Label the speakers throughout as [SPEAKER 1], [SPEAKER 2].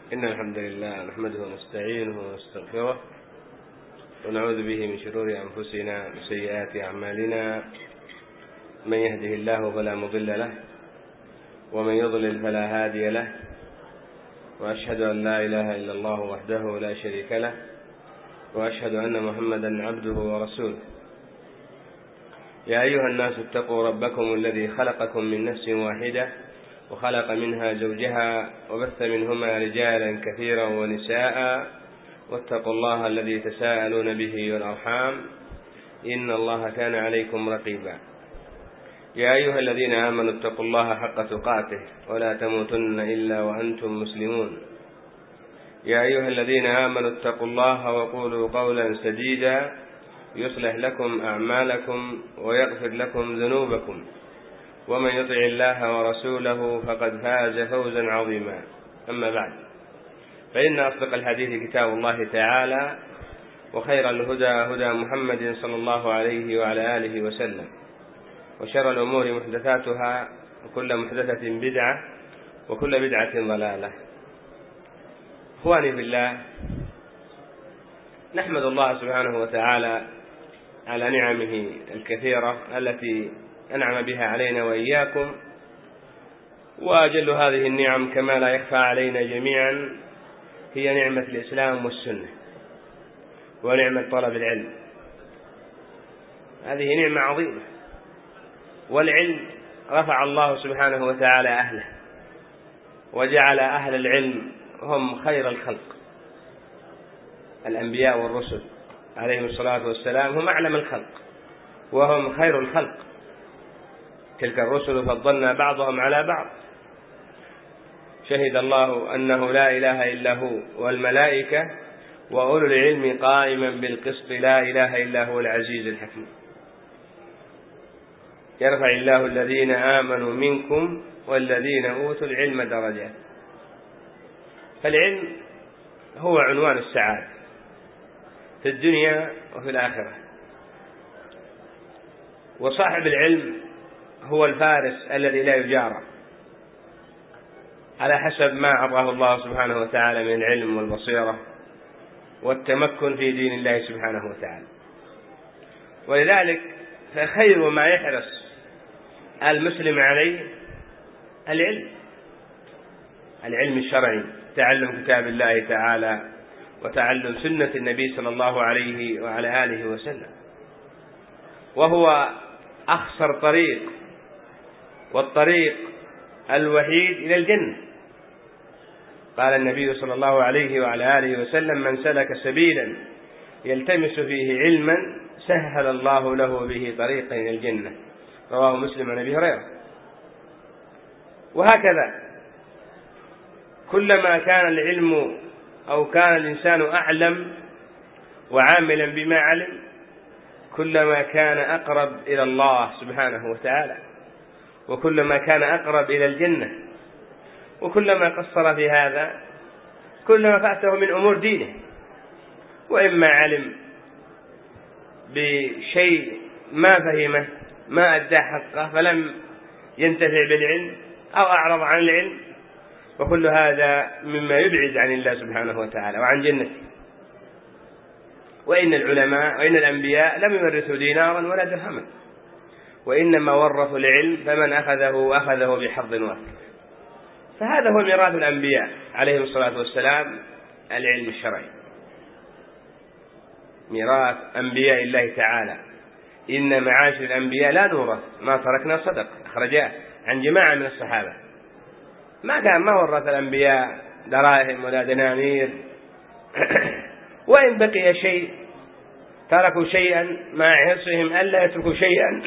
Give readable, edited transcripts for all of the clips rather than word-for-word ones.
[SPEAKER 1] إن الحمد لله نحمده ونستعينه ونستغفره ونعوذ به من شرور أنفسنا وسيئات أعمالنا. من يهده الله فلا مضل له ومن يضلل فلا هادي له، وأشهد أن لا إله إلا الله وحده لا شريك له، وأشهد أن محمدا عبده ورسوله. يا أيها الناس اتقوا ربكم الذي خلقكم من نفس واحدة وخلق منها زوجها وبث منهما رجالا كثيرا ونساء، واتقوا الله الذي تساءلون به والأرحام إن الله كان عليكم رقيبا. يا أيها الذين آمنوا اتقوا الله حق تقاته ولا تموتن إلا وأنتم مسلمون. يا أيها الذين آمنوا اتقوا الله وقولوا قولا سديدا يصلح لكم أعمالكم ويغفر لكم ذنوبكم، ومن يطع الله ورسوله فقد فاز فوزا عظيما. أما بعد، فإن أصدق الحديث كتاب الله تعالى، وخير الهدى هدى محمد صلى الله عليه وعلى آله وسلم، وشر الأمور محدثاتها، وكل محدثة بدعة، وكل بدعة ضلالة. إخواني بالله، نحمد الله سبحانه وتعالى على نعمه الكثيرة التي أنعم بها علينا وإياكم، وأجل هذه النعم كما لا يخفى علينا جميعا هي نعمة الإسلام والسنة ونعمة طلب العلم. هذه نعمة عظيمة، والعلم رفع الله سبحانه وتعالى أهله، وجعل أهل العلم هم خير الخلق. الأنبياء والرسل عليهم الصلاة والسلام هم أعلم الخلق وهم خير الخلق. تلك الرسل فضلنا بعضهم على بعض. شهد الله أنه لا إله إلا هو والملائكة وأولو العلم قائما بالقسط لا إله إلا هو العزيز الحكيم. يرفع الله الذين آمنوا منكم والذين أوتوا العلم درجات. فالعلم هو عنوان السعادة في الدنيا وفي الآخرة، وصاحب العلم هو الفارس الذي لا يجارى على حسب ما أعطاه الله سبحانه وتعالى من العلم والبصيرة والتمكن في دين الله سبحانه وتعالى. ولذلك فخير ما يحرص المسلم عليه العلم الشرعي، تعلم كتاب الله تعالى وتعلم سنة النبي صلى الله عليه وعلى آله وسلم، وهو أخسر طريق والطريق الوحيد إلى الجنة. قال النبي صلى الله عليه وعلى آله وسلم: من سلك سبيلا يلتمس فيه علما سهل الله له به طريقا إلى الجنة. رواه مسلم عن أبي هريرة. وهكذا كلما كان العلم أو كان الإنسان أعلم وعاملا بما علم، كلما كان أقرب إلى الله سبحانه وتعالى، وكلما كان أقرب إلى الجنة. وكلما قصر في هذا كلما فاته من أمور دينه، وإما علم بشيء ما فهمه ما أدى حقه فلم ينتفع بالعلم، أو أعرض عن العلم، وكل هذا مما يبعد عن الله سبحانه وتعالى وعن جنته. وإن العلماء وإن الأنبياء لم يورثوا دينارا ولا درهما، وإنما ورثوا العلم، فمن أخذه بحظ وافر. فهذا هو ميراث الأنبياء عليهم الصلاة والسلام، العلم الشرعي، ميراث أنبياء الله تعالى. إن معاشر الأنبياء لا نورث ما تركنا صدق، أخرجاه عن جماعة من الصحابة. ما ورث الأنبياء دراهم ولا دنانير وإن بقي شيء تركوا شيئا مع حرصهم ألا يتركوا شيئا.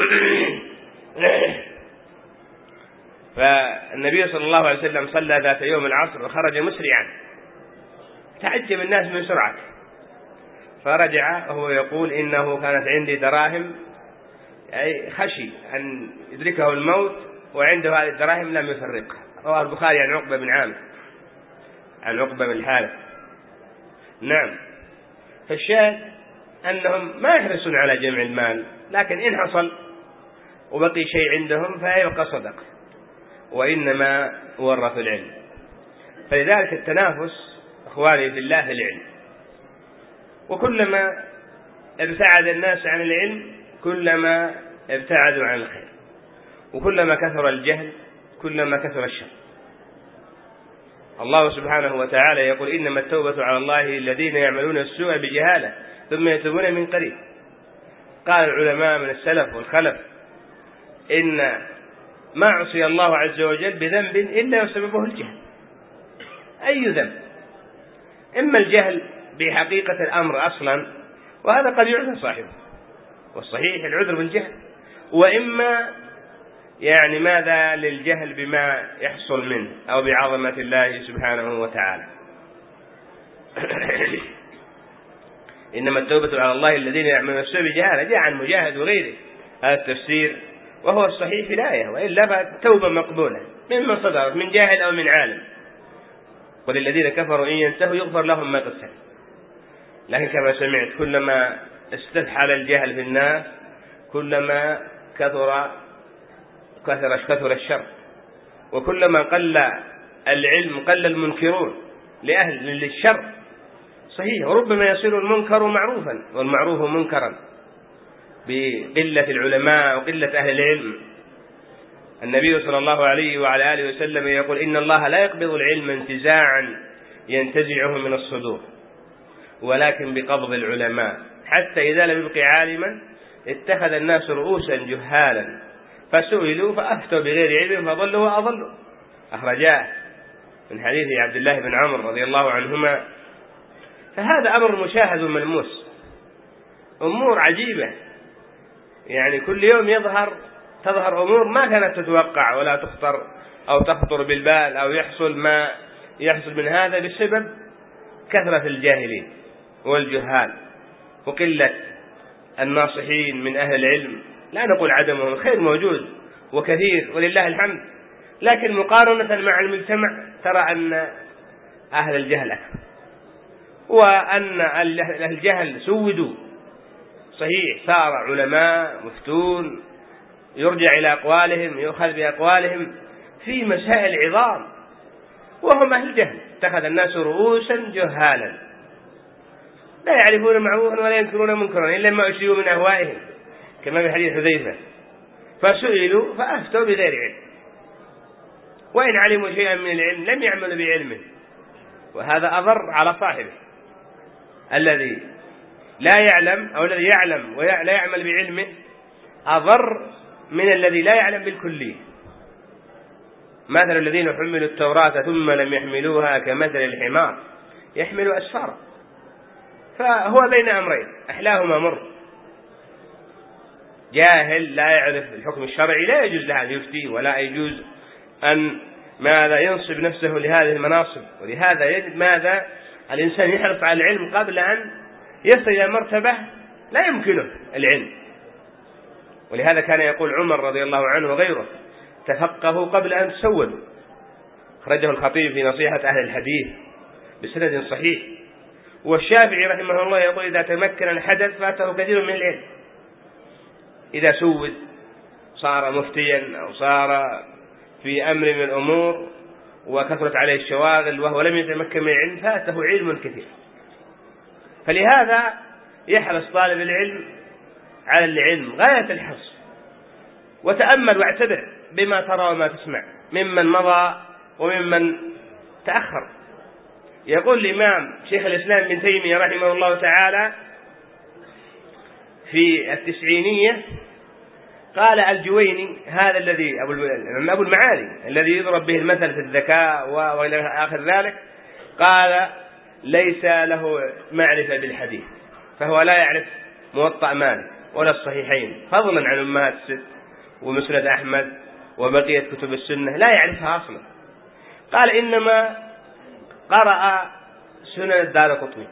[SPEAKER 1] فالنبي صلى الله عليه وسلم صلى ذات يوم العصر وخرج مسرعا، تعجب الناس من سرعته، فرجع وهو يقول: إنه كانت عندي دراهم، أي خشي أن يدركه الموت وعنده هذه الدراهم لم يفرقها. رواه البخاري عن عقبة بن عامر عن عقبة بن الحارث. نعم، فالشاهد أنهم ما يحرصون على جمع المال، لكن إن حصل وبقي شيء عندهم فيبقى صدقة، وإنما ورثوا العلم. فلذلك التنافس إخواني في الله في العلم، وكلما ابتعد الناس عن العلم كلما ابتعدوا عن الخير، وكلما كثر الجهل كلما كثر الشر. الله سبحانه وتعالى يقول: إنما التوبة على الله الذين يعملون السوء بجهالة ثم يتوبون من قريب. قال العلماء من السلف والخلف: إن ما عصي الله عز وجل بذنب إلا يسببه الجهل. أي ذنب؟ إما الجهل بحقيقة الأمر أصلا، وهذا قد يعذر صاحبه، والصحيح العذر بالجهل، وإما يعني ماذا للجهل بما يحصل منه أو بعظمة الله سبحانه وتعالى. إنما التوبة على الله الذين يعملون السوء بجهالة، جاء عن مجاهد وغيره هذا التفسير، وهو الصحيح في الآية، وإلا فالتوبة مقبولة ممن صدرت من جاهل أو من عالم. وللذين كفروا إن ينتهوا يغفر لهم ما قد سلف. لكن كما سمعت كلما استفحل الجهل في الناس كلما كثر الشر، وكلما قل العلم قل المنكرون للشر. صحيح، وربما يصير المنكر معروفا والمعروف منكرا بقلة العلماء وقلة أهل العلم. النبي صلى الله عليه وعلى آله وسلم يقول: إن الله لا يقبض العلم انتزاعا ينتزعه من الصدور، ولكن بقبض العلماء، حتى إذا لم يبق عالما اتخذ الناس رؤوسا جهالا فسئلوا فأفتوا بغير علم فضلوا وأضلوا. أخرجاه من حديث عبد الله بن عمرو رضي الله عنهما. فهذا أمر مشاهد ملموس، أمور عجيبة، يعني كل يوم تظهر أمور ما كانت تتوقع ولا تخطر أو تخطر بالبال أو يحصل ما يحصل من هذا بسبب كثرة الجاهلين والجهال وقلة الناصحين من أهل العلم. لا نقول عدمهم، الخير موجود وكثير ولله الحمد، لكن مقارنة مع المجتمع ترى أن أهل الجهل أكثر، وأن الجهل سودوا. صحيح، صار علماء مفتون يرجع إلى أقوالهم، يؤخذ بأقوالهم في مسائل عظام، وهم أهل الجهل. اتخذ الناس رؤوسا جهالا لا يعرفون معروفا ولا ينكرون منكرا إلا ما أشربوا من أهوائهم، كما في حديث حذيفة، فسئلوا فأفتوا بغير علم، وإن علموا شيئا من العلم لم يعملوا بعلمه. وهذا أضر على صاحبه، الذي لا يعلم أو الذي يعلم ولا يعمل بعلمه أضر من الذي لا يعلم بالكلية. مثل الذين حملوا التوراة ثم لم يحملوها كمثل الحمار يحمل أسفارا. فهو بين أمرين أحلاهما مر. جاهل لا يعرف الحكم الشرعي لا يجوز له أن يفتي ولا يجوز أن ماذا ينصب نفسه لهذه المناصب. ولهذا يجب ماذا الإنسان يحرص على العلم قبل أن يصل إلى مرتبة لا يمكنه العلم. ولهذا كان يقول عمر رضي الله عنه وغيره: تفقهوا قبل أن تسودوا. أخرجه الخطيب في نصيحة أهل الحديث بسند صحيح. والشافعي رحمه الله يقول: إذا تمكن الحدث فاته كثير من العلم. إذا سود صار مفتيا أو صار في أمر من الأمور وكثرت عليه الشواغل وهو لم يتمكن من العلم فاته علم كثير. فلهذا يحرص طالب العلم على العلم غاية الحرص، وتأمل واعتبر بما ترى وما تسمع ممن مضى وممن تأخر. يقول الإمام شيخ الإسلام ابن تيمية رحمه الله تعالى في التسعينية، قال الجويني هذا الذي أبو المعالي الذي يضرب به المثل في الذكاء وإلى آخر ذلك، قال ليس له معرفة بالحديث، فهو لا يعرف موطأ مالك ولا الصحيحين فضلا عن أمهات الست ومسند أحمد وبقية كتب السنة لا يعرفها أصلا. قال إنما قرأ سنن الدارقطني.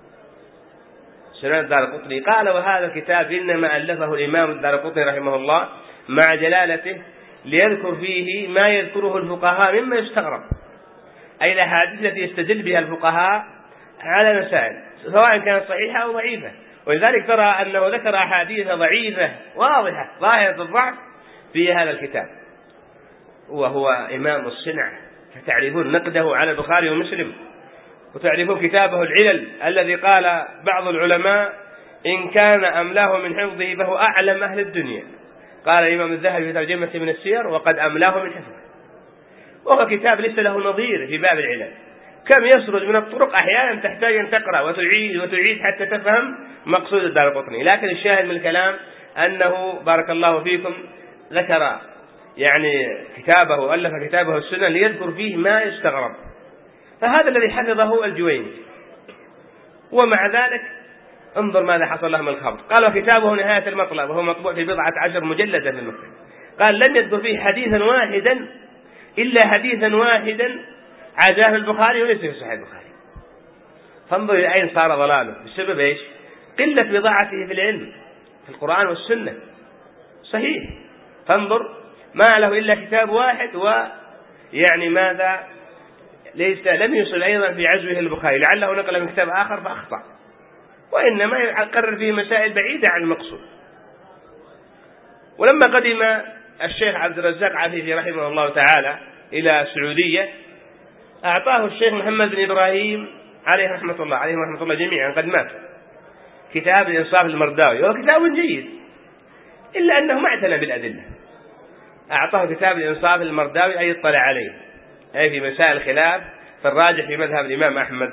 [SPEAKER 1] قال وهذا الكتاب إنما ألفه الإمام الدارقطني رحمه الله مع جلالته ليذكر فيه ما يذكره الفقهاء مما يستغرب، أي الأحاديث التي يستدل بها الفقهاء على مسائل سواء كانت صحيحة أو ضعيفة. ولذلك ترى أنه ذكر أحاديث ضعيفة واضحة ظاهرة الضعف في هذا الكتاب، وهو إمام الصنع فتعرفون نقده على البخاري ومسلم، وتعرفون كتابه العلل الذي قال بعض العلماء إن كان أملاه من حفظه فهو أعلم أهل الدنيا. قال الإمام الذهبي في ترجمة من السير وقد أملاه من حفظه. وهو كتاب ليس له نظير في باب العلل، كم يسرد من الطرق أحيانا تحتاج أن تقرأ وتعيد حتى تفهم مقصود الدارقطني. لكن الشاهد من الكلام أنه بارك الله فيكم ذكر يعني كتابه، ألف كتابه السنن ليذكر فيه ما يستغرب. فهذا الذي حفظه الجويني، ومع ذلك انظر ماذا حصل له من الخبط. قال وكتابه نهاية المطلب وهو مطبوع في 14 مجلدا في المكتبة، قال لم يذكر فيه حديثا واحدا إلا حديثا واحدا عزاه البخاري وليس في صحيح البخاري. فانظر إلى أين صار ضلاله، بسبب إيش؟ قلة بضاعته في العلم في القرآن والسنة. صحيح، فانظر ما له إلا كتاب واحد، ويعني ماذا لم يصل أيضا في عزوه البخاري، لعله نقل من كتاب آخر فأخطأ، وإنما يقرر فيه مسائل بعيدة عن المقصود. ولما قدم الشيخ عبد الرزاق عفيفي رحمه الله تعالى إلى السعودية أعطاه الشيخ محمد بن إبراهيم عليه رحمة الله جميعا، قد مات، كتاب الإنصاف المرداوي، وهو كتاب جيد إلا أنه ما اعتنى بالأدلة. أعطاه كتاب الإنصاف المرداوي أي اطلع عليه، أي في مسائل الخلاف في الراجح في مذهب الإمام أحمد.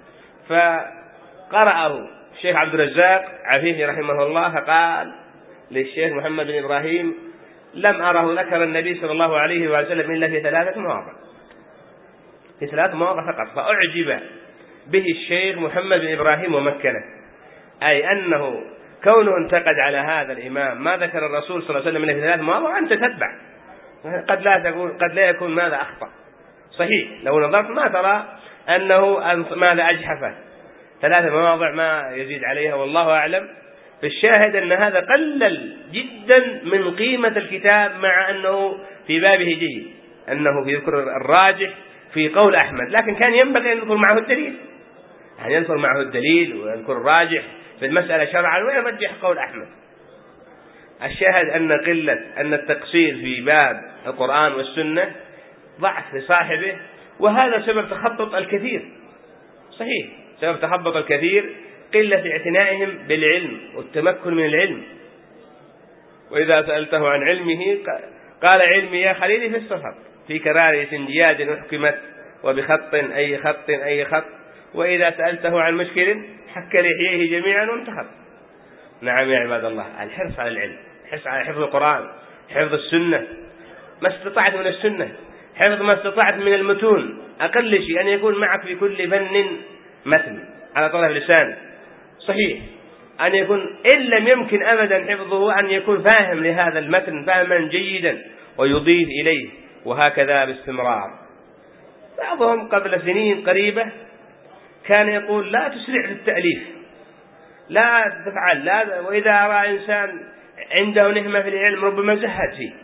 [SPEAKER 1] فقرأه الشيخ عبد الرزاق عفيفي رحمه الله، فقال للشيخ محمد بن إبراهيم لم أره ذكر النبي صلى الله عليه وسلم إلا في 3 مواضع، في 3 مواضع فقط. فأعجب به الشيخ محمد بن إبراهيم ومكنه، أي أنه كونه انتقد على هذا الإمام ما ذكر الرسول صلى الله عليه وسلم إلا في 3 مواضع، أنت تتبع، قد لا يكون ماذا أخطأ. صحيح لو نظرت ما ترى أنه ماذا أجحفه، 3 مواضع ما يزيد عليها والله أعلم. فالشاهد أن هذا قلل جدا من قيمة الكتاب، مع أنه في بابه جيد، أنه يذكر الراجح في قول أحمد، لكن كان ينبغي أن يذكر معه الدليل، يعني يذكر معه الدليل ويذكر الراجح في المسألة شرعا ويرجح قول أحمد. الشاهد أن التقصير في باب القرآن والسنة ضعف لصاحبه، وهذا سبب تخبط الكثير. صحيح سبب تخبط الكثير قلة اعتنائهم بالعلم والتمكن من العلم. وإذا سألته عن علمه قال علمي يا خليلي في السفر في كراري سنجياد أحكمت وبخط أي خط، وإذا سألته عن مشكل حك لحيه جميعا وانتخب. نعم يا عباد الله، الحرص على العلم، الحرص على حفظ القرآن، حفظ السنة، ما استطعت من السنة، حفظ ما استطعت من المتون، أقل شيء أن يكون معك في كل فن متن على طرف لسان. صحيح أن يكون إن لم يمكن أبدا حفظه أن يكون فاهم لهذا المتن فهما جيدا ويضيف إليه، وهكذا باستمرار. بعضهم قبل سنين قريبة كان يقول لا تسرع في التأليف، لا تفعل، لا، وإذا رأى إنسان عنده نهمة في العلم ربما زهد فيه.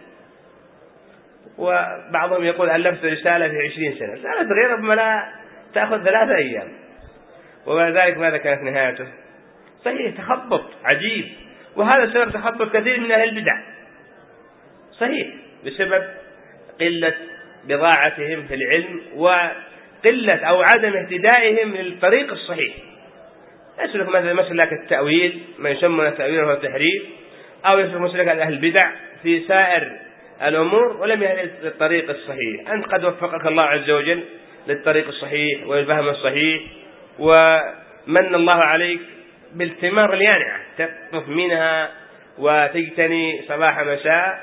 [SPEAKER 1] وبعضهم يقول ألفت رسالة في 20 سنة، رسالة غير ربما لا تأخذ 3 أيام، وبعد ذلك ماذا كانت نهايته؟ صحيح تخبط عجيب، وهذا سبب تخبط كثير من أهل البدع. صحيح بسبب قلة بضاعتهم في العلم وقلة أو عدم اهتدائهم للطريق الصحيح. يسلك مثلا مسلك التأويل، ما يسمى التأويل هو التحريف، أو يسلك مسلك أهل البدع في سائر الأمور ولم يهل للطريق الصحيح. أنت قد وفقك الله عز وجل للطريق الصحيح والفهم الصحيح، ومن الله عليك بالثمار اليانعة تقطف منها وتجتني صباح مساء.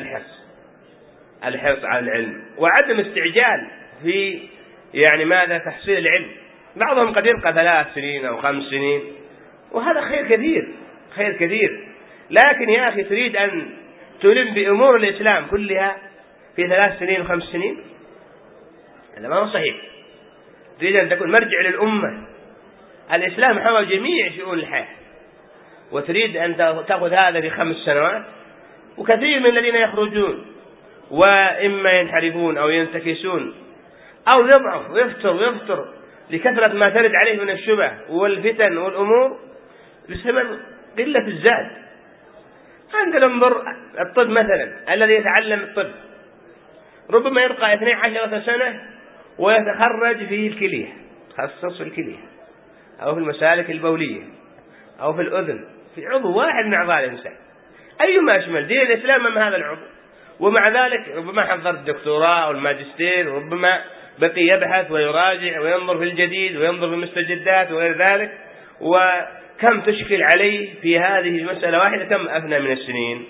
[SPEAKER 1] فالحرص على العلم وعدم استعجال في يعني ماذا تحصيل العلم. بعضهم قد يبقى 3 سنين أو 5 سنين، وهذا خير كثير، لكن يا أخي تريد أن تلم بأمور الإسلام كلها في 3 سنين و5 سنين، هذا ما هو صحيح. تريد أن تكون مرجع للأمة، الإسلام حوى جميع شؤون الحياة، وتريد أن تأخذ هذا في 5 سنوات. وكثير من الذين يخرجون وإما ينحرفون أو ينتكسون أو يضعف ويفتر لكثرة ما ترد عليه من الشبه والفتن والأمور بسبب قلة الزاد. عندنا انظر الطب مثلا، الذي يتعلم الطب ربما يبقى 12 سنة ويتخرج في الكلية، تخصص في الكلية أو في المسالك البولية أو في الأذن، في عضو واحد من أعضاء الإنسان أيما أشمل دين الإسلام من هذا العضو، ومع ذلك ربما حضر الدكتوراه أو الماجستير، وربما بقي يبحث ويراجع وينظر في الجديد وينظر في المستجدات وغير ذلك، وكم تشكل عليه في هذه المسألة واحدة كم أفنى من السنين،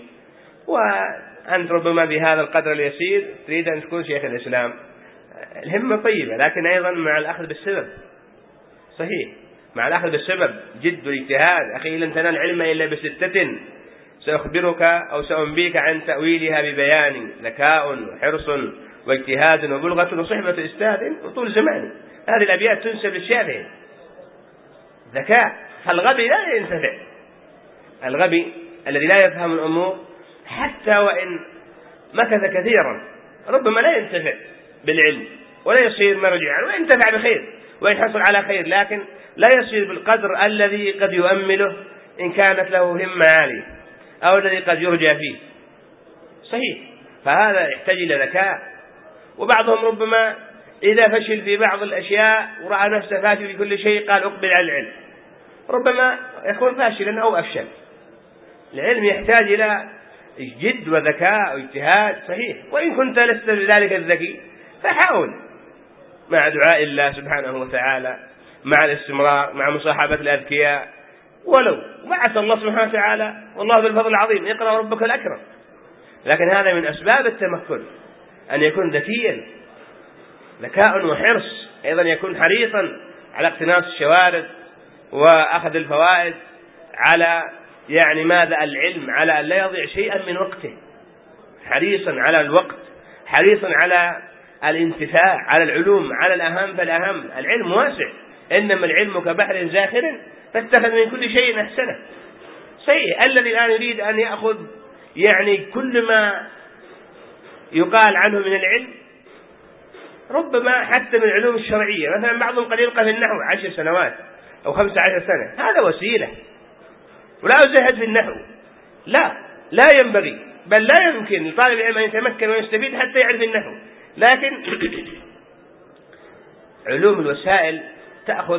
[SPEAKER 1] وأنت ربما بهذا القدر اليسير تريد أن تكون شيخ الإسلام. الهمة طيبة، لكن أيضا مع الأخذ بالسبب. صحيح، مع الأخذ بالسبب جد واجتهاد. أخي لن تنال العلم إلا بستة سأخبرك أو سأنبيك عن تأويلها ببيان: ذكاء وحرص واجتهاد وبلغة وصحبة أستاذ وطول زمان. هذه الأبيات تنسب للشافعي. ذكاء، فالغبي لا ينتفع، الغبي الذي لا يفهم الأمور حتى وإن مكث كثيرا ربما لا ينتفع بالعلم ولا يصير مرجعا، وإن انتفع بخير وإن حصل على خير، لكن لا يصير بالقدر الذي قد يؤمله إن كانت له همة عالية أو الذي قد يرجى فيه. صحيح، فهذا يحتاج إلى ذكاء. وبعضهم ربما إذا فشل في بعض الأشياء ورأى نفسه فاشل في كل شيء قال أقبل على العلم، ربما يكون فاشلا أو أفشل. العلم يحتاج إلى جد وذكاء واجتهاد. صحيح، وإن كنت لست بذلك الذكي فحاول مع دعاء الله سبحانه وتعالى، مع الاستمرار، مع مصاحبة الأذكياء، ولو بعث الله سبحانه وتعالى والله ذو الفضل العظيم اقرأ ربك الأكرم. لكن هذا من أسباب التمكن، أن يكون ذكيا، ذكاء وحرص، أيضا يكون حريصا على اقتناص الشوارد وأخذ الفوائد، على ماذا العلم، على أن لا يضيع شيئا من وقته، حريصا على الوقت، حريصا على الانتفاع، على العلوم، على الأهم فالأهم. العلم واسع، إنما العلم كبحر زاخر فاتخذ من كل شيء أحسنه. صحيح، الذي الآن يريد أن يأخذ كل ما يقال عنه من العلم، ربما حتى من العلوم الشرعية، مثلا بعضهم قد يلقى في النحو 10 سنوات أو 15 سنة، هذا وسيلة، ولا أزهد في النحو، لا ينبغي، بل لا يمكن لطالب العلم أن يتمكن ويستفيد حتى يعرف النحو. لكن علوم الوسائل تأخذ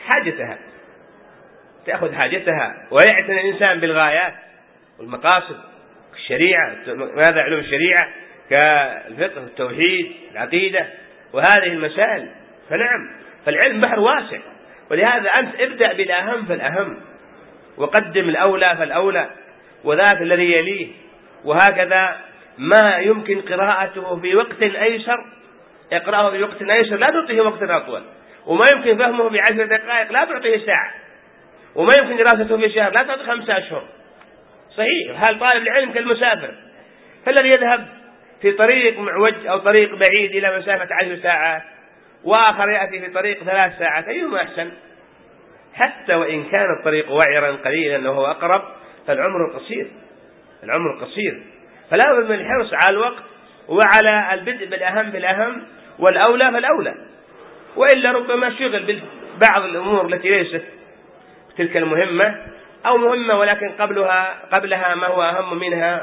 [SPEAKER 1] حاجتها، ويعتني الإنسان بالغايات والمقاصد، الشريعة، ماذا علوم الشريعة كالفقه والتوحيد العقيدة وهذه المسائل. فنعم، فالعلم بحر واسع، ولهذا أنت ابدأ بالأهم فالأهم، وقدم الأولى فالأولى، وذاك الذي يليه، وهكذا ما يمكن قراءته في وقت أيسر اقرأه في وقت أيسر، لا تعطيه وقت أطول، وما يمكن فهمه ب10 دقائق لا تعطيه ساعة، وما يمكن دراسته في شهر لا تعطيه 5 أشهر. صحيح، هل طالب العلم كالمسافر، فالذي يذهب في طريق معوج أو طريق بعيد إلى مسافة 10 ساعات، وآخر يأتي في طريق 3 ساعات، أيهما أحسن؟ حتى وإن كان الطريق وعرا قليلا وهو أقرب، فالعمر قصير، فلا بد من الحرص على الوقت وعلى البدء بالأهم بالأهم، والأولى فالأولى، وإلا ربما شغل ببعض الأمور التي ليست تلك المهمة أو مهمة ولكن قبلها ما هو أهم منها،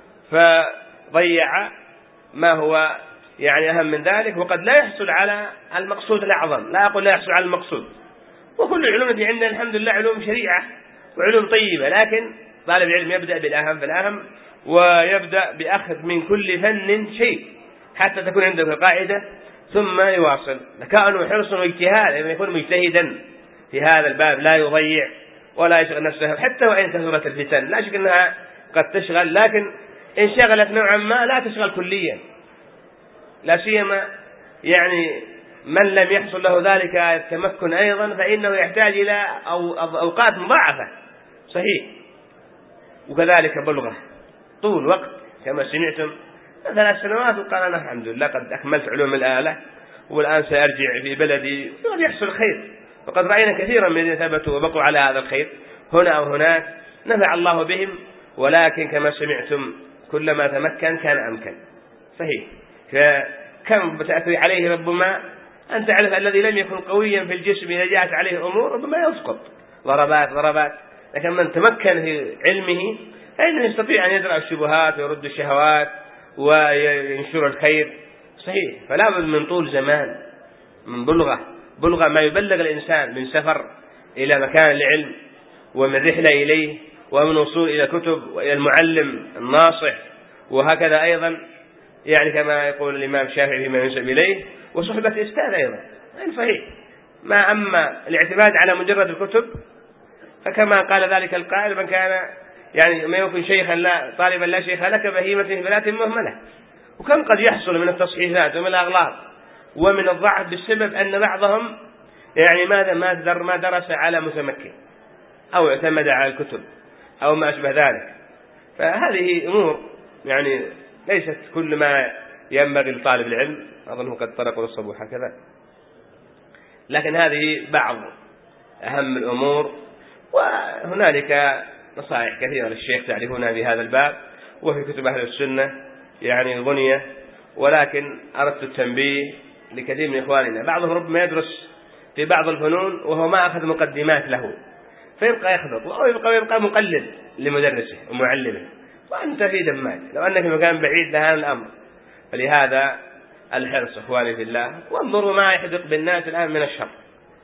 [SPEAKER 1] فضيع ما هو أهم من ذلك، وقد لا يحصل على المقصود الأعظم. لا أقول لا يحصل على المقصود، وكل العلوم التي عندنا الحمد لله علوم شريعة وعلوم طيبة، لكن طالب العلم يبدأ بالأهم فالأهم، ويبدأ بأخذ من كل فن شيء حتى تكون عنده قاعدة، ثم يواصل. ذكاء وحرص واجتهاد، أن يكون مجتهدا في هذا الباب، لا يضيع ولا يشغل نفسه، حتى وإن كثرت الفتن. لا شك أنها قد تشغل، لكن إن شغلت نوعا ما لا تشغل كليا، لا سيما من لم يحصل له ذلك التمكن أيضا، فإنه يحتاج إلى أوقات مضاعفة. صحيح، وكذلك بلغة طول وقت كما سمعتم 3 سنوات، وقال أنا الحمد لله قد أكملت علوم الآلة والآن سأرجع في بلدي، ويحصل خير. وقد رأينا كثيرا من الذين ثبتوا وبقوا على هذا الخير هنا أو هناك، نفع الله بهم، ولكن كما سمعتم كلما تمكن كان أمكن. صحيح، فكم تأثر عليه ربما أن تعرف الذي لم يكن قويا في الجسم إذا جاءت عليه أمور ربما يسقط ضربات، لكن من تمكن في علمه فإنه يستطيع أن يدرأ الشبهات ويرد الشهوات وينشر الخير. صحيح، فلا بد من طول زمان من بلغة ما يبلغ الإنسان من سفر إلى مكان العلم، ومن رحلة إليه، ومن وصول إلى كتب وإلى المعلم الناصح، وهكذا أيضا يعني كما يقول الإمام الشافعي فيما ينسب إليه، وصحبة الأستاذ أيضا غير صحيح. ما أما الاعتماد على مجرد الكتب فكما قال ذلك القائل: من كان يعني ما يكون شيخا لا طالبا لا شيخ لك بهيمة في بلاد مهملة. وكم قد يحصل من التصحيحات ومن الأغلاط ومن الضعف بسبب أن بعضهم يعني ما درس على متمكن أو اعتمد على الكتب أو ما أشبه ذلك. فهذه أمور يعني ليست كل ما ينبغي لطالب العلم، أظنه قد طرقوا للصبوح هكذا، لكن هذه بعض أهم الأمور. وهنالك نصائح كثيرة للشيخ تعرفونها بهذا الباب، وفي كتب أهل السنة يعني غنية، ولكن أردت التنبيه لكثير من إخواننا بعضهم ربما يدرس في بعض الفنون وهو ما أخذ مقدمات له، فيبقى يخلط أو يبقى مقلد لمدرسه ومعلمه، وأنت في دماج لو أنك في مكان بعيد لهذا الأمر. فلهذا الحرص إخواني في الله. وانظروا ما يحدق بالناس الآن من الشر.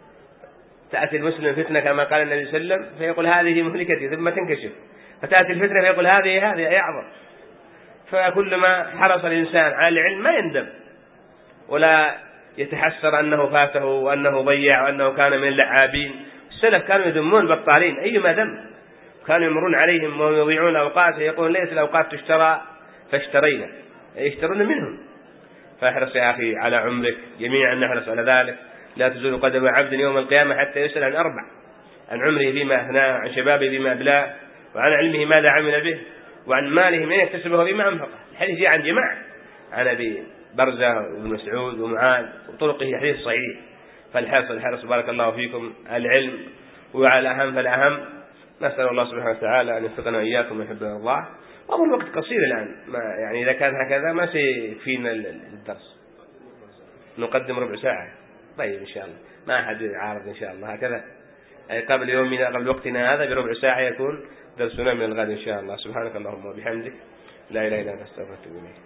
[SPEAKER 1] تأتي المسلم فتنة كما قال النبي صلى الله عليه وسلم فيقول هذه مهلكتي، ثم تنكشف، فتأتي الفتنة فيقول هذه أعظم. فكل ما حرص الإنسان على العلم ما يندم ولا يتحسر أنه فاته وأنه ضيع وأنه كان من اللعابين. السلف كانوا يذمون البطالين أيما ذنب، كانوا يمرون عليهم وهم يضيعون أوقات يقولون ليس الأوقات تشترى فاشترينا، يشترون منهم. فاحرص يا أخي على عمرك، جميعا نحرص على ذلك. لا تزول قدم عبد يوم القيامة حتى يسأل عن 4: عن عمره فيما أفناه، عن شبابه فيما أبلاه، وعن علمه ماذا عمل به، وعن ماله من يكتسبه فيما أنفقه. الحديث جاء عن جماعة، عن أبي برزة وابن مسعود ومعاذ، وطرقه حديث صحيح. فالحرص بارك الله فيكم العلم، وعلى الأهم فالأهم. نسأل الله سبحانه وتعالى أن يوفقنا وإياكم ويحبنا الله. وأظن الوقت قصير الآن، يعني إذا كان هكذا ما سيكفينا الدرس، نقدم ربع ساعة. طيب إن شاء الله ما أحد يعارض إن شاء الله هكذا، قبل يومنا قبل وقتنا هذا بربع ساعة يكون درسنا من الغد إن شاء الله. سبحانك اللهم وبحمدك، لا إله إلا أنت، أستغفرك وأتوب إليك.